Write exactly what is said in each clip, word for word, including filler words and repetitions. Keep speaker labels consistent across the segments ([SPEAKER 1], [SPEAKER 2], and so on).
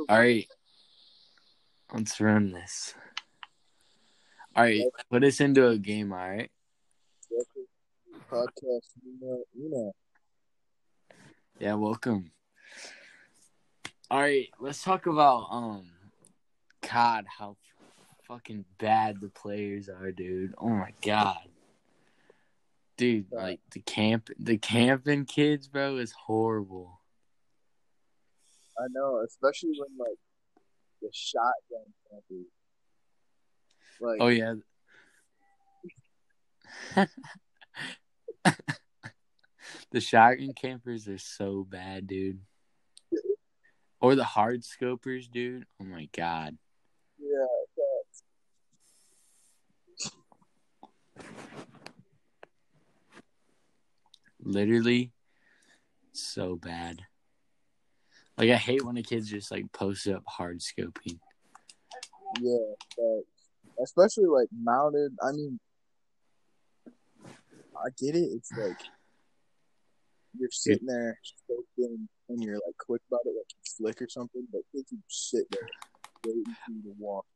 [SPEAKER 1] All right, let's run this. All right, put us into a game. All right.
[SPEAKER 2] Podcast, you know, you know.
[SPEAKER 1] Yeah, welcome. All right, let's talk about um, God, how fucking bad the players are, dude. Oh my God, dude, like the camp, the camping kids, bro, is horrible.
[SPEAKER 2] I know, especially when like the shotgun campers. Like,
[SPEAKER 1] Oh yeah. The shotgun campers are so bad, dude. Or the hard scopers, dude. Oh my God.
[SPEAKER 2] yeah,
[SPEAKER 1] Literally so bad. Like, I hate when the kids just like post up hard scoping.
[SPEAKER 2] yeah, but especially like mounted. I mean, I get it. It's like you're sitting there scoping and you're like quick about it, like you flick or something. But kids would sit there waiting for you to walk.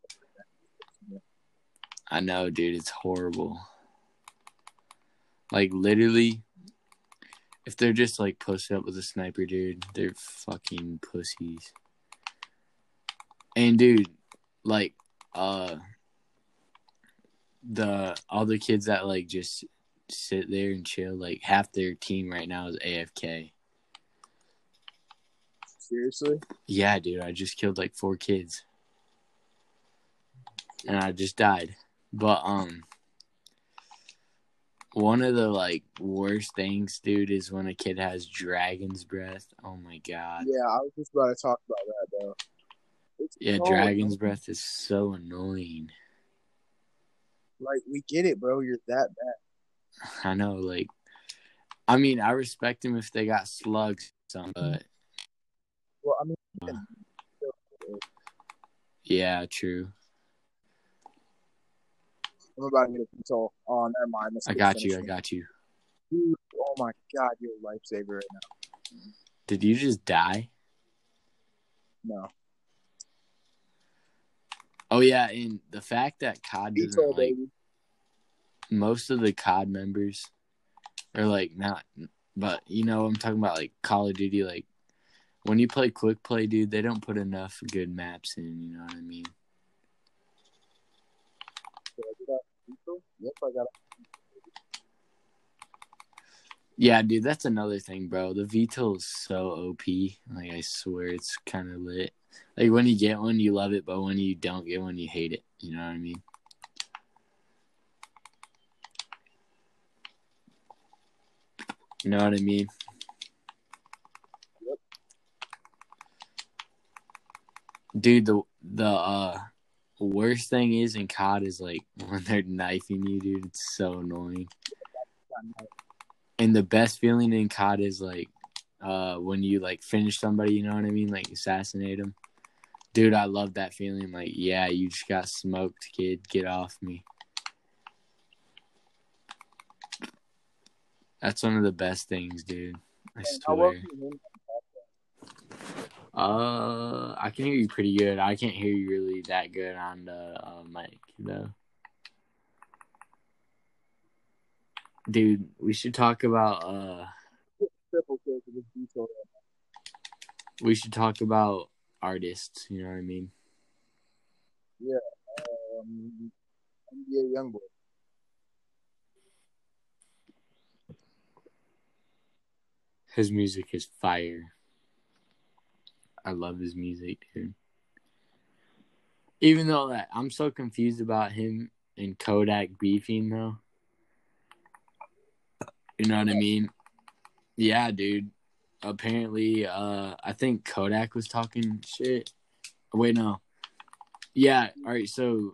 [SPEAKER 1] I know, dude. It's horrible. Like, literally, if they're just like posted up with a sniper, dude, they're fucking pussies. And dude, like, uh, the all the kids that like just sit there and chill, like half their team right now is A F K.
[SPEAKER 2] Seriously?
[SPEAKER 1] Yeah, dude. I just killed like four kids, and I just died. But um. One of the like worst things, dude, is when a kid has dragon's breath. Oh my God.
[SPEAKER 2] Yeah, I was just about to talk about that though. It's
[SPEAKER 1] Yeah,
[SPEAKER 2] so
[SPEAKER 1] dragon's
[SPEAKER 2] annoying.
[SPEAKER 1] breath is so annoying.
[SPEAKER 2] Like, we get it, bro. You're that bad.
[SPEAKER 1] I know, like, I mean, I respect them if they got slugs, some, but
[SPEAKER 2] Well, I mean,
[SPEAKER 1] uh, yeah, true.
[SPEAKER 2] I'm about to get a control. Oh, never mind. Let's
[SPEAKER 1] I
[SPEAKER 2] get
[SPEAKER 1] got you. I
[SPEAKER 2] finished.
[SPEAKER 1] got you.
[SPEAKER 2] Dude, oh my God, you're a lifesaver right now.
[SPEAKER 1] Did you just die?
[SPEAKER 2] No.
[SPEAKER 1] Oh yeah, and the fact that C O D doesn't
[SPEAKER 2] Veto,
[SPEAKER 1] like
[SPEAKER 2] baby.
[SPEAKER 1] most of the C O D members are like not, but you know I'm talking about like Call of Duty. Like when you play quick play, dude, they don't put enough good maps in. You know what I mean?
[SPEAKER 2] Did I get a veto? Yep, I got it.
[SPEAKER 1] Yeah, dude, that's another thing, bro. The V TOL is so O P. Like, I swear it's kind of lit. Like, when you get one, you love it, but when you don't get one, you hate it. You know what I mean? You know what I mean?
[SPEAKER 2] Yep.
[SPEAKER 1] Dude, the the uh, worst thing is in C O D is, like, when they're knifing you, dude. It's so annoying. And the best feeling in C O D is, like, uh, when you, like, finish somebody, you know what I mean? Like, assassinate them. Dude, I love that feeling. Like, yeah, you just got smoked, kid. Get off me. That's one of the best things, dude. I swear. Uh, I can hear you pretty good. I can't hear you really that good on the uh, mic, though. Dude, we should talk about uh. We should talk about artists. You know what I mean?
[SPEAKER 2] Yeah. Um, N B A Youngboy.
[SPEAKER 1] His music is fire. I love his music, dude. Even though that I'm so confused about him and Kodak beefing, though. You know what I mean? Yeah, dude. Apparently, uh, I think Kodak was talking shit. Wait, no. Yeah, all right, so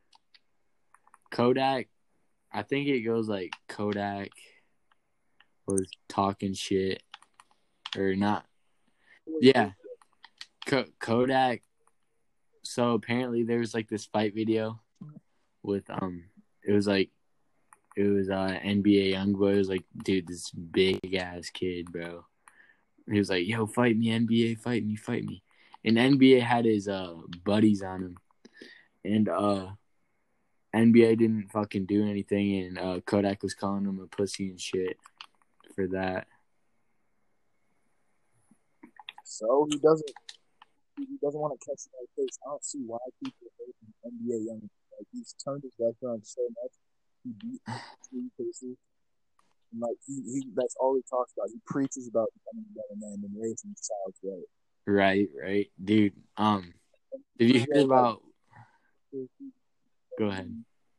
[SPEAKER 1] Kodak, I think it goes like Kodak was talking shit or not. Yeah. K- Kodak. So apparently there was like this fight video with, um, it was like, it was uh N B A Youngboy. It was like, dude, this big ass kid, bro. He was like, yo, fight me, N B A, fight me, fight me. and N B A had his uh buddies on him, and uh N B A didn't fucking do anything, and uh, Kodak was calling him a pussy and shit for that.
[SPEAKER 2] So he doesn't. He doesn't want to catch my face. I don't see why people hate N B A young. Like he's turned his back on so much. He beat three cases. And like he, he, that's all he talks about. He preaches about becoming a better man and raising his child right.
[SPEAKER 1] Right, right, dude. Um, did you hear about? Go ahead.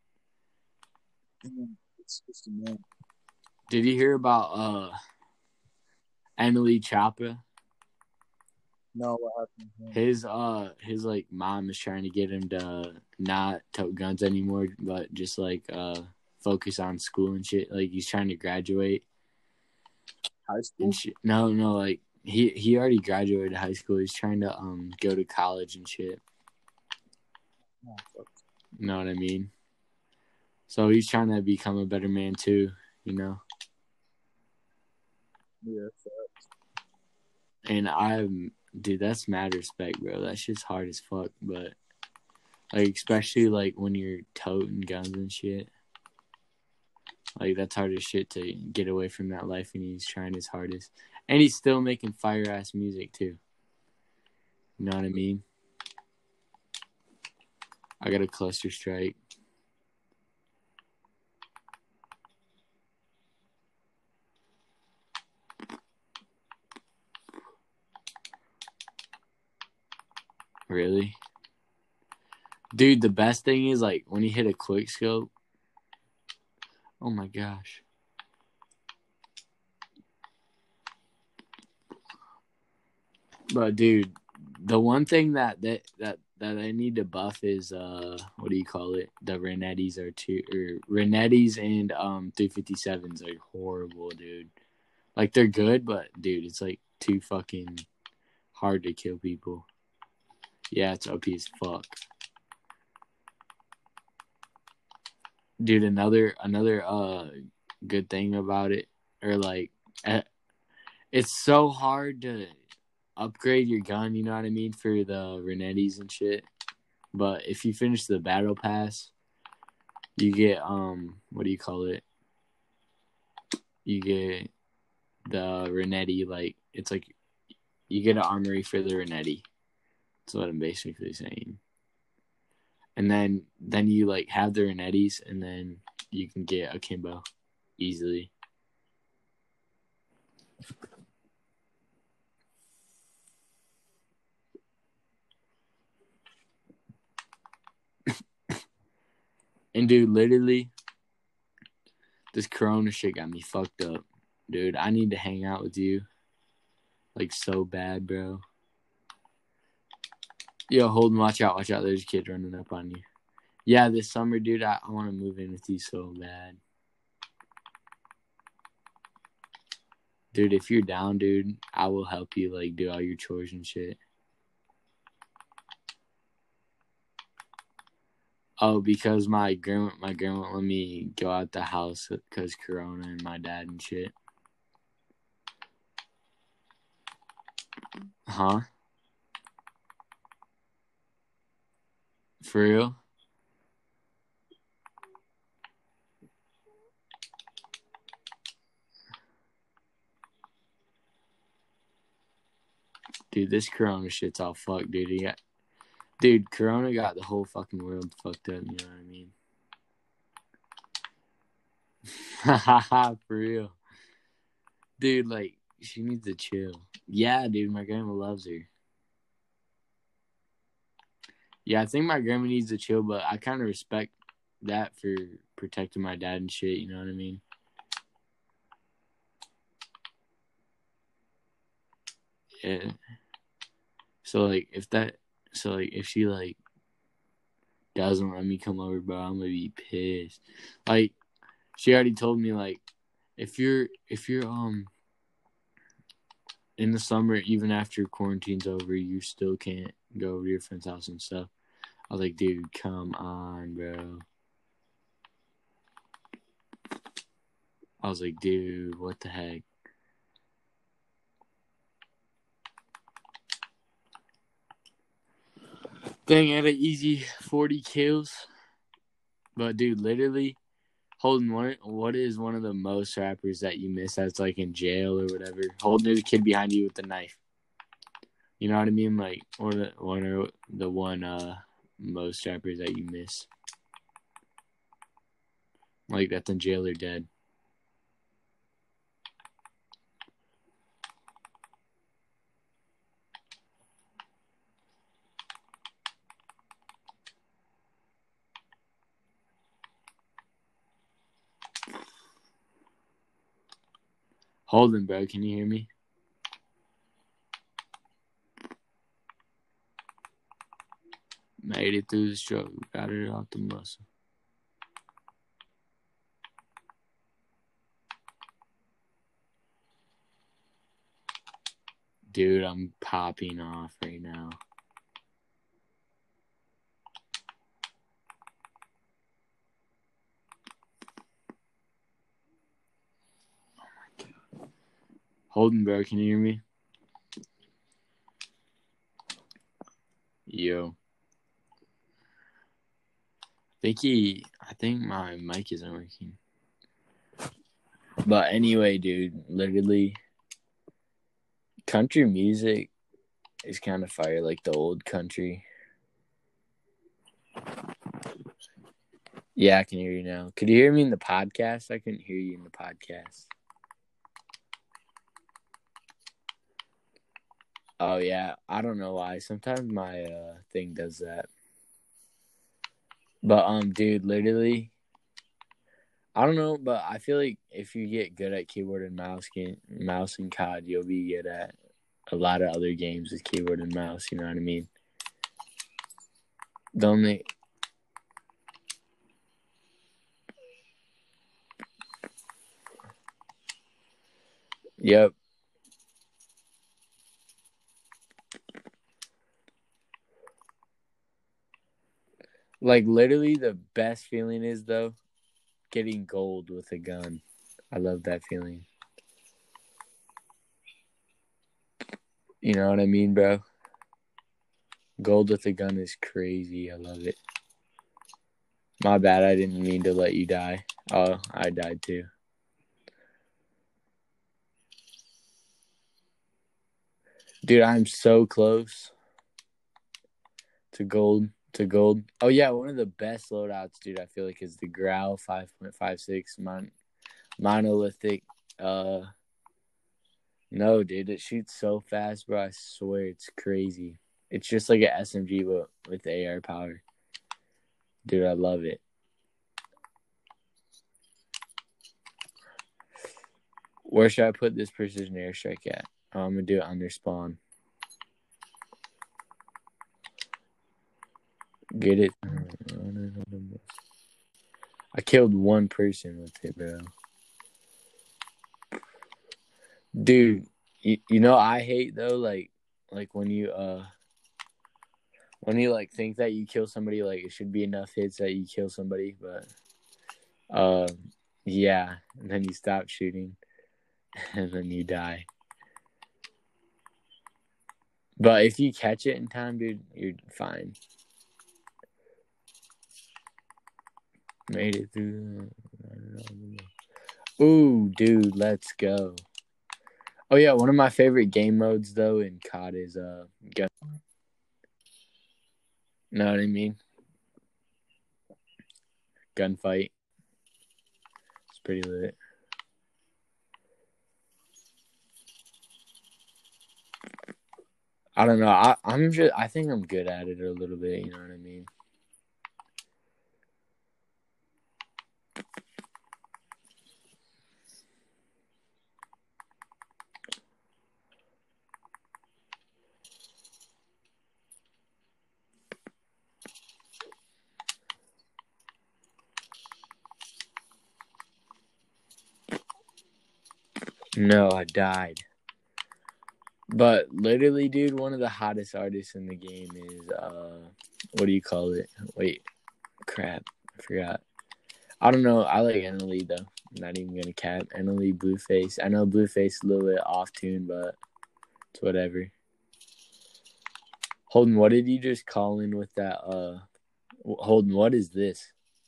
[SPEAKER 2] It's just a man.
[SPEAKER 1] Did you hear about uh Emily Chapa?
[SPEAKER 2] No, what happened?
[SPEAKER 1] His uh his like mom is trying to get him to not tote guns anymore, but just like uh focus on school and shit. Like he's trying to graduate.
[SPEAKER 2] High school?
[SPEAKER 1] And shit. No, no, like he he already graduated high school. He's trying to um go to college and shit.
[SPEAKER 2] Oh, fuck.
[SPEAKER 1] You know what I mean? So he's trying to become a better man too, you know.
[SPEAKER 2] Yeah, facts.
[SPEAKER 1] And I'm, dude, that's mad respect, bro. That shit's hard as fuck, but like especially like when you're toting guns and shit. Like that's hard as shit to get away from that life, and he's trying his hardest, and he's still making fire ass music too. You know what I mean? I got a cluster strike. Really? Dude, the best thing is like when you hit a quick scope. Oh my gosh. But dude, the one thing that that that, that I need to buff is uh what do you call it? The Renettis are two or Renettis and um three fifty-sevens are horrible, dude. Like they're good, but dude, it's like too fucking hard to kill people. Yeah, it's O P as fuck. Dude, another another uh good thing about it, or like, it's so hard to upgrade your gun. You know what I mean, for the Renettis and shit. But if you finish the battle pass, you get um what do you call it? You get the Renetti, like it's like you get an armory for the Renetti. That's what I'm basically saying. And then then you like have the Renettis, and then you can get akimbo easily. And dude, literally, this Corona shit got me fucked up. Dude, I need to hang out with you. Like, so bad, bro. Yo, Holden, watch out, watch out. There's a kid running up on you. Yeah, this summer, dude, I, I want to move in with you so bad. Dude, if you're down, dude, I will help you, like, do all your chores and shit. Oh, because my grandma, my grandma won't let me go out the house because Corona and my dad and shit. Huh? For real? Dude, this Corona shit's all fucked, dude. He got, dude, Corona got the whole fucking world fucked up, you know what I mean? Haha, for real. Dude, like, she needs to chill. Yeah, dude, my grandma loves her. Yeah, I think my grandma needs to chill, but I kind of respect that for protecting my dad and shit, you know what I mean? Yeah. So, like, if that, so, like, if she, like, doesn't let me come over, bro, I'm gonna be pissed. Like, she already told me, like, if you're, if you're, um, in the summer, even after quarantine's over, you still can't go over to your friend's house and stuff. I was like, dude, come on, bro. I was like, dude, what the heck? Thing had an easy forty kills. But, dude, literally, Holden, what, what is one of the most rappers that you miss that's, like, in jail or whatever? Holden is a kid behind you with the knife. You know what I mean? Like, or the one or the one uh most rappers that you miss. Like, that's in jail or dead. Holden, bro, can you hear me? Made it through the struggle. Got it out the muscle. Dude, I'm popping off right now. Oh my God. Holden, bro, can you hear me? Yo. I think he, I think my mic isn't working. But anyway, dude, literally, country music is kind of fire, like the old country. Yeah, I can hear you now. Could you hear me in the podcast? I couldn't hear you in the podcast. Oh, yeah. I don't know why. Sometimes my uh, thing does that. But, um, dude, literally, I don't know, but I feel like if you get good at keyboard and mouse, game, mouse and C O D, you'll be good at a lot of other games with keyboard and mouse. You know what I mean? The only... Yep. Like, literally, the best feeling is, though, getting gold with a gun. I love that feeling. You know what I mean, bro? Gold with a gun is crazy. I love it. My bad. I didn't mean to let you die. Oh, I died too. Dude, I'm so close to gold. To gold. Oh, yeah. One of the best loadouts, dude, I feel like is the Grau five point five six mon- monolithic. Uh, No, dude. It shoots so fast, bro. I swear it's crazy. It's just like an S M G, but with A R power. Dude, I love it. Where should I put this precision airstrike at? Oh, I'm going to do it under spawn. Get it? I killed one person with it, bro. Dude, you, you know I hate, though, like, like when you, uh, when you, like, think that you kill somebody, like, it should be enough hits that you kill somebody, but, uh, yeah, and then you stop shooting, and then you die. But if you catch it in time, dude, you're fine. Made it through. Ooh, dude, let's go. Oh, yeah, one of my favorite game modes, though, in C O D is uh, gun. Know what I mean? Gunfight. It's pretty lit. I don't know. I, I'm just. I think I'm good at it a little bit. You know what I mean? No, I died. But literally, dude, one of the hottest artists in the game is uh, what do you call it? Wait, crap, I forgot. I don't know. I like Enely though. I'm not even gonna cap Enely, Blueface. I know Blueface is a little bit off tune, but it's whatever. Holden, what did you just call in with that? Uh, Holden, what is this?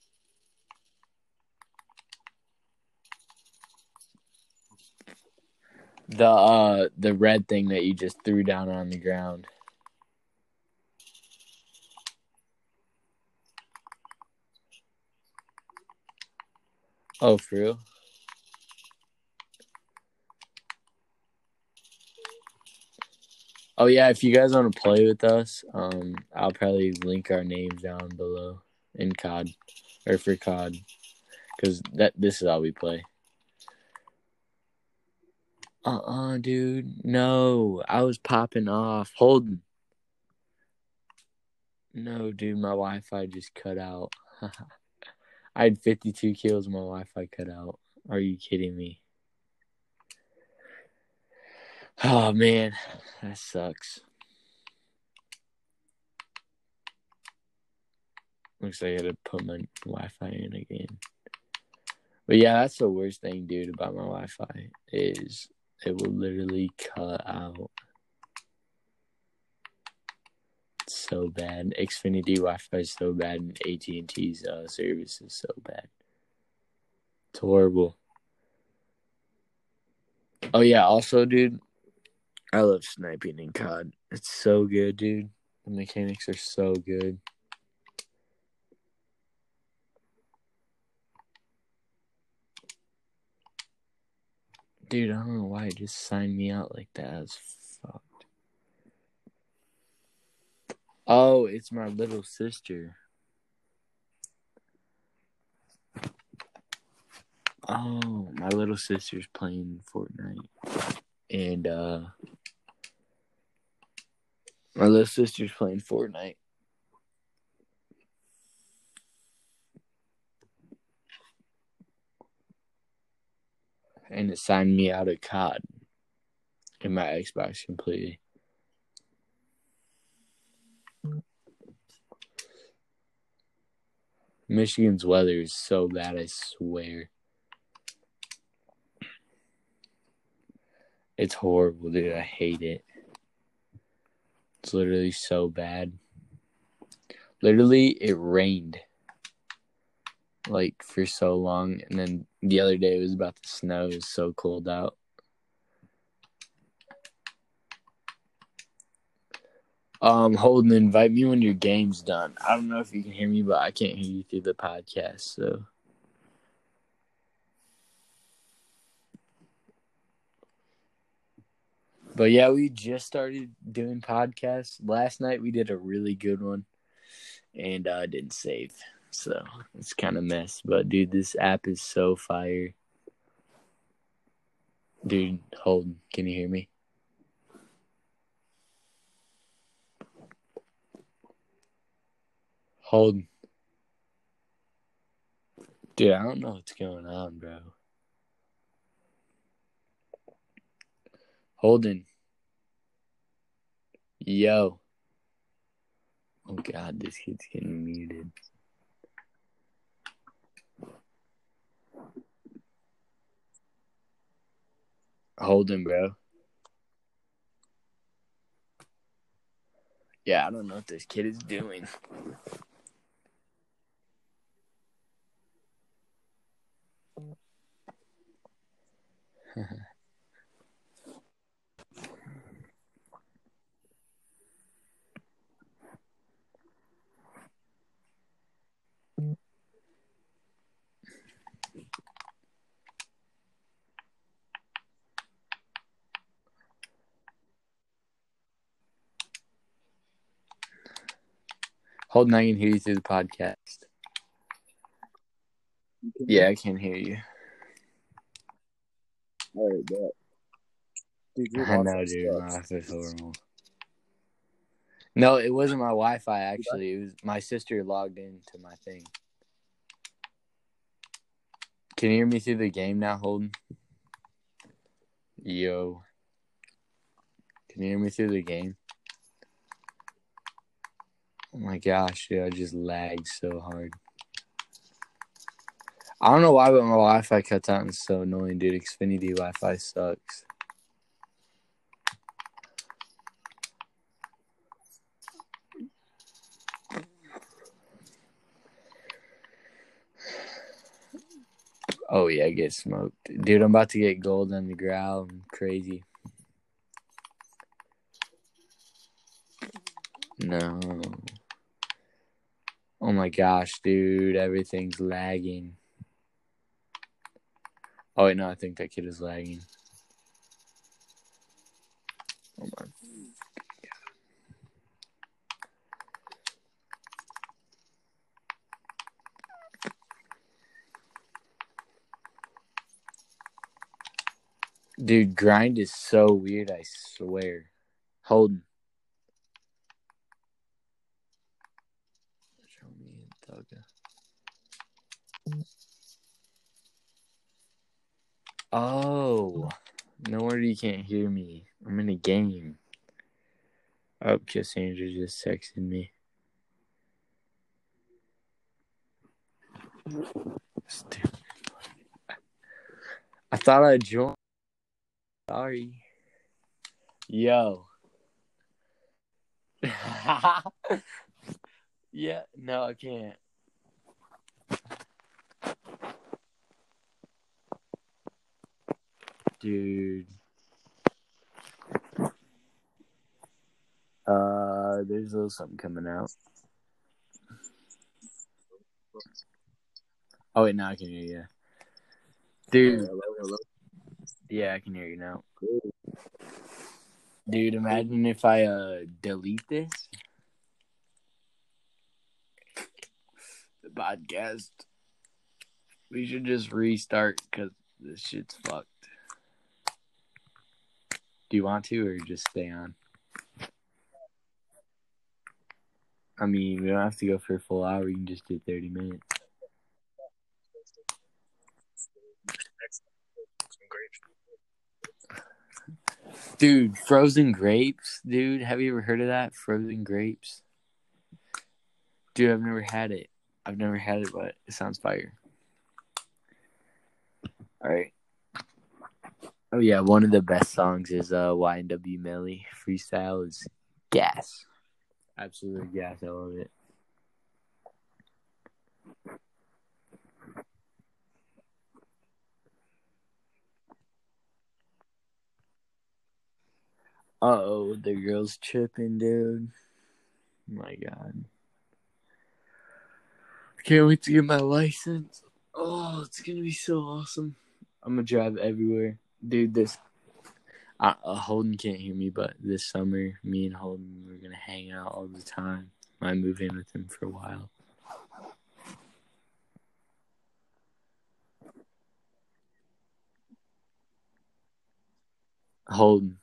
[SPEAKER 1] The uh the red thing that you just threw down on the ground. Oh, for real? Oh yeah, if you guys want to play with us, um, I'll probably link our names down below in C O D or for C O D, because that this is how we play. Uh uh dude, no, I was popping off. Holden. No, dude, my Wi-Fi just cut out. I had fifty-two kills, my Wi-Fi cut out. Are you kidding me? Oh man, that sucks. Looks like I gotta put my Wi-Fi in again. But yeah, that's the worst thing, dude, about my Wi-Fi is it will literally cut out. It's so bad. Xfinity Wi-Fi is so bad, and A T and T's uh, service is so bad. It's horrible. Oh yeah, also, dude, I love sniping in C O D. It's so good, dude. The mechanics are so good. Dude, I don't know why it just signed me out like that. That's fucked. Oh, it's my little sister. Oh, my little sister's playing Fortnite. And, uh... my little sister's playing Fortnite. And it signed me out of C O D in my Xbox completely. Michigan's weather is so bad, I swear. It's horrible, dude. I hate it. It's literally so bad. Literally, it rained. Like, for so long. And then the other day, it was about to snow. It was so cold out. Um, Holden, invite me when your game's done. I don't know if you can hear me, but I can't hear you through the podcast, so... But yeah, we just started doing podcasts. Last night we did a really good one, and I uh, didn't save, so it's kind of mess. But dude, this app is so fire. Dude, Holden, can you hear me? Holden. Dude, I don't know what's going on, bro. Holden. Yo. Oh, God, this kid's getting muted. Holden, bro. Yeah, I don't know what this kid is doing. Holden, I can hear you through the podcast. Yeah, I can hear you.
[SPEAKER 2] All right, bet. Dude,
[SPEAKER 1] I know, dude. My Wi-Fi's horrible. No, it wasn't my Wi-Fi, actually. It was my sister logged into my thing. Can you hear me through the game now, Holden? Yo. Can you hear me through the game? Oh my gosh, dude, I just lagged so hard. I don't know why, but my Wi-Fi cuts out and it's so annoying, dude. Xfinity Wi-Fi sucks. Oh, yeah, get smoked. Dude, I'm about to get gold on the ground. Crazy. No. Oh, my gosh, dude. Everything's lagging. Oh, wait, no, I think that kid is lagging. Oh, my. Dude, grind is so weird, I swear. Holden. Show me Thugga. Oh. No wonder you can't hear me. I'm in a game. Oh, Cassandra just texted me. Stupid. I thought I joined. Sorry. Yo. Yeah, no, I can't. Dude. Uh, there's a little something coming out. Oh, wait, now I can hear you. Dude.
[SPEAKER 2] Hello, hello.
[SPEAKER 1] Yeah, I can hear you now. Dude, imagine if I uh delete this. The podcast. We should just restart because this shit's fucked. Do you want to or just stay on? I mean, we don't have to go for a full hour. You can just do thirty minutes. Dude, frozen grapes. Dude, have you ever heard of that? Frozen grapes? Dude, I've never had it. I've never had it, but it sounds fire. All right. Oh, yeah. One of the best songs is uh, Y N W Melly. Freestyle is gas. Absolutely gas. I love it. Uh-oh, the girl's tripping, dude. My God. Can't wait to get my license. Oh, it's going to be so awesome. I'm going to drive everywhere. Dude, this... Uh, Holden can't hear me, but this summer, me and Holden, we're going to hang out all the time. I move in with him for a while. Holden.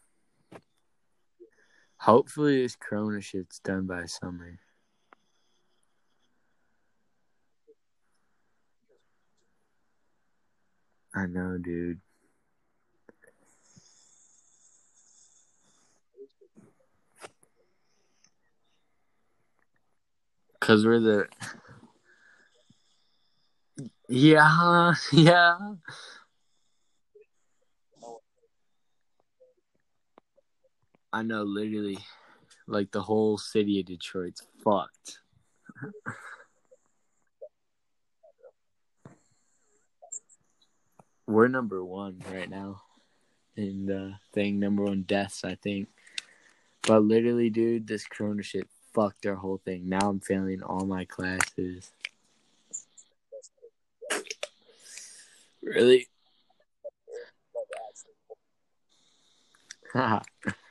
[SPEAKER 1] Hopefully this corona shit's done by summer. I know, dude. Because we're the... Yeah, yeah. I know, literally. Like, the whole city of Detroit's fucked. We're number one right now. In the thing, number one deaths, I think. But literally, dude, this corona shit fucked our whole thing. Now I'm failing all my classes. Really? Well,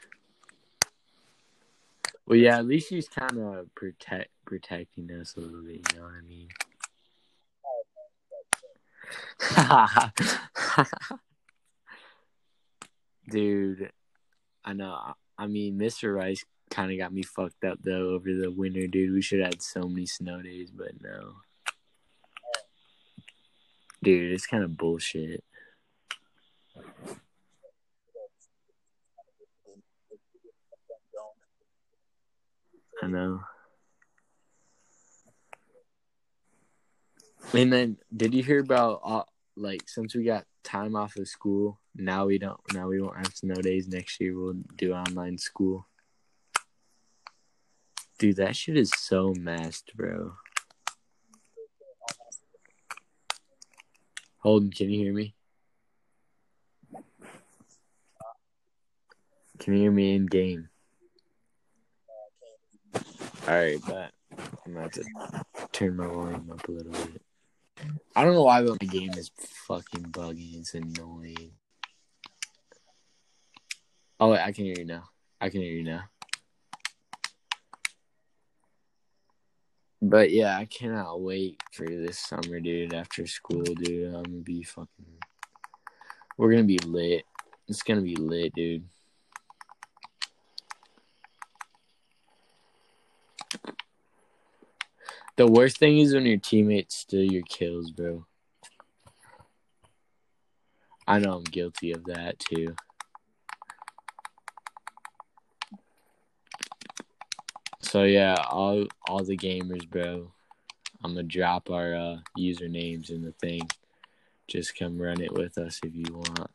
[SPEAKER 1] yeah, at least she's kind of protect protecting us a little bit. You know what I mean? Dude, I know. I mean, Mister Rice kind of got me fucked up though over the winter, dude. We should have had so many snow days, but no. Dude, it's kind of bullshit. I know. And then, did you hear about uh, like since we got time off of school, now we don't. Now we won't have snow days. Next year we'll do online school. Dude, that shit is so messed, bro. Holden, can you hear me? Can you hear me in game? Alright, but I'm about to turn my volume up a little bit. I don't know why, but my game is fucking buggy. It's annoying. Oh, wait, I can hear you now. I can hear you now. But yeah, I cannot wait for this summer, dude. After school, dude, I'm gonna be fucking. We're gonna be lit. It's gonna be lit, dude. The worst thing is when your teammates steal your kills, bro. I know I'm guilty of that too. So yeah, all all the gamers, bro. I'm gonna drop our uh, usernames in the thing. Just come run it with us if you want.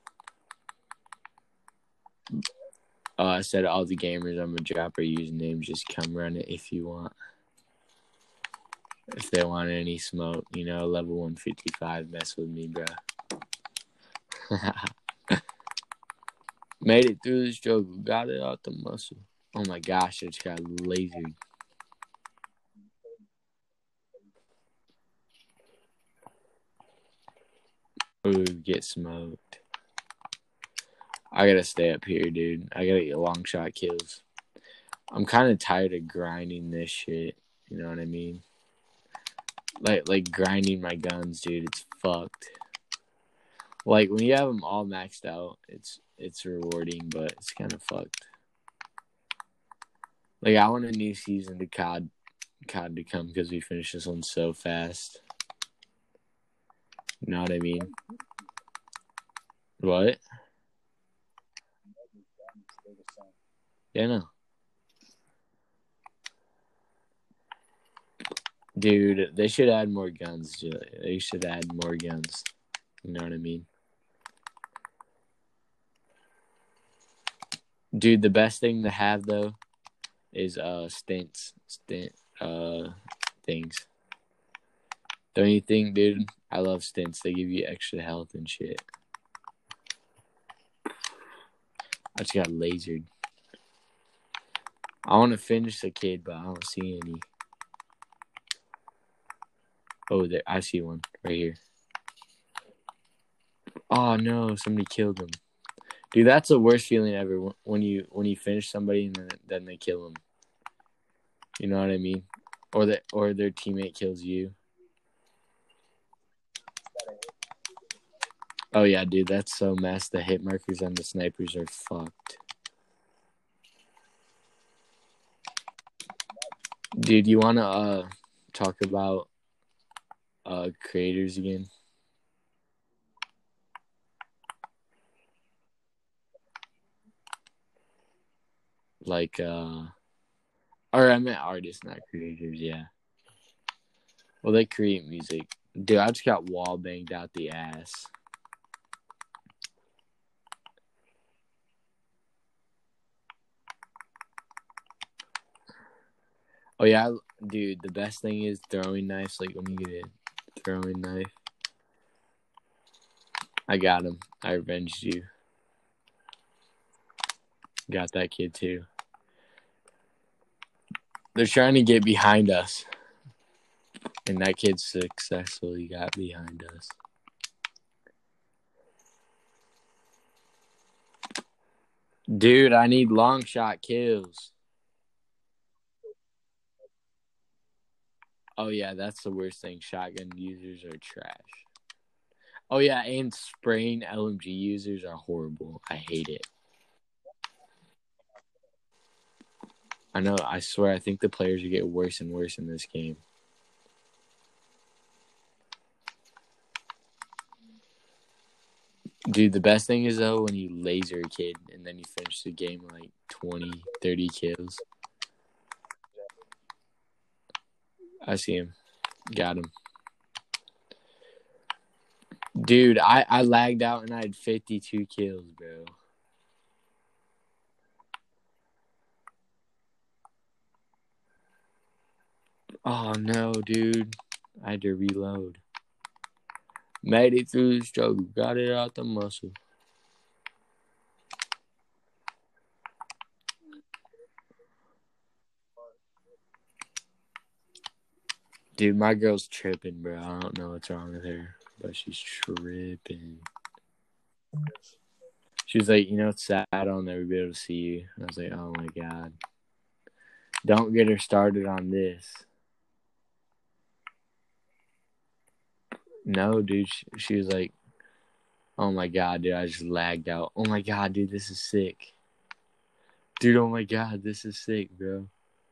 [SPEAKER 1] Oh, I said all the gamers. I'm gonna drop our usernames. Just come run it if you want. If they want any smoke, you know, level one fifty-five, mess with me, bro. Made it through the struggle. Got it out the muscle. Oh my gosh, I just got lasered. Ooh, get smoked. I gotta stay up here, dude. I gotta get long shot kills. I'm kind of tired of grinding this shit. You know what I mean? Like, like grinding my guns, dude. It's fucked. Like when you have them all maxed out, it's it's rewarding, but it's kind of fucked. Like I want a new season to C O D, C O D to come because we finished this one so fast. You know what I mean? What? Yeah, no. Dude, they should add more guns. They should add more guns. You know what I mean? Dude, the best thing to have though is uh stints, stint uh things. Don't you think, dude? I love stints. They give you extra health and shit. I just got lasered. I want to finish the kid, but I don't see any. Oh, there! I see one right here. Oh no! Somebody killed him. Dude, that's the worst feeling ever when you when you finish somebody and then, then they kill them. You know what I mean? Or that or their teammate kills you. Oh yeah, dude, that's so messed. The hit markers on the snipers are fucked. Dude, you wanna uh talk about uh creators again? Like uh or I meant artists, not creators, yeah. Well, they create music. Dude, I just got wall banged out the ass. Oh yeah, dude, the best thing is throwing knives, like when you get a throwing knife. I got him. I avenged you. Got that kid too. They're trying to get behind us. And that kid successfully got behind us. Dude, I need long shot kills. Oh, yeah, that's the worst thing. Shotgun users are trash. Oh, yeah, and spraying L M G users are horrible. I hate it. I know, I swear, I think the players are getting worse and worse in this game. Dude, the best thing is, though, when you laser a kid and then you finish the game with like twenty, thirty kills. I see him. Got him. Dude, I, I lagged out and I had fifty-two kills, bro. Oh, no, dude. I had to reload. Made it through the struggle. Got it out the muscle. Dude, my girl's tripping, bro. I don't know what's wrong with her, but she's tripping. She was like, you know, it's sad I'll never be able to see you. I was like, oh my God. Don't get her started on this. No, dude. She, she was like, oh my God, dude. I just lagged out. Oh my God, dude. This is sick. Dude, oh my God. This is sick, bro.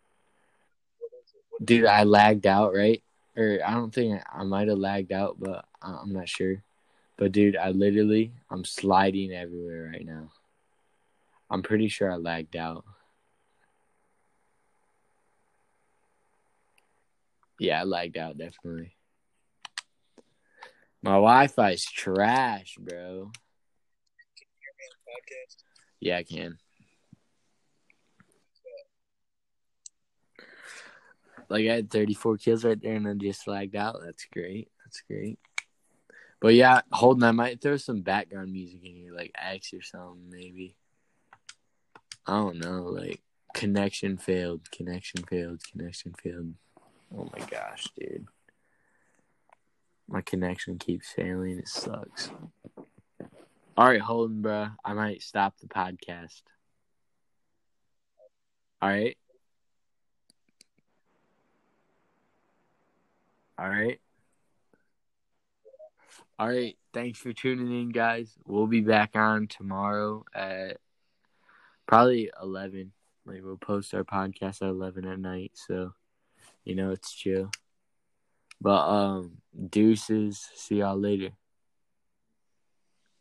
[SPEAKER 1] Dude, I lagged out, right? Or I don't think I, I might have lagged out, but I'm not sure. But, dude, I literally, I'm sliding everywhere right now. I'm pretty sure I lagged out. Yeah, I lagged out, definitely. My Wi-Fi's trash, bro.
[SPEAKER 2] Can you hear me on the podcast?
[SPEAKER 1] Yeah, I can. Like, I had thirty-four kills right there, and I just lagged out. That's great. That's great. But, yeah, Holden, I might throw some background music in here, like X or something, maybe. I don't know, like, connection failed, connection failed, connection failed. Oh, my gosh, dude. My connection keeps failing. It sucks. All right, Holden, bro. I might stop the podcast. All right? All right? All right. Thanks for tuning in, guys. We'll be back on tomorrow at probably eleven. Like, we'll post our podcast at eleven at night. So, you know, it's chill. But, um, deuces. See y'all later.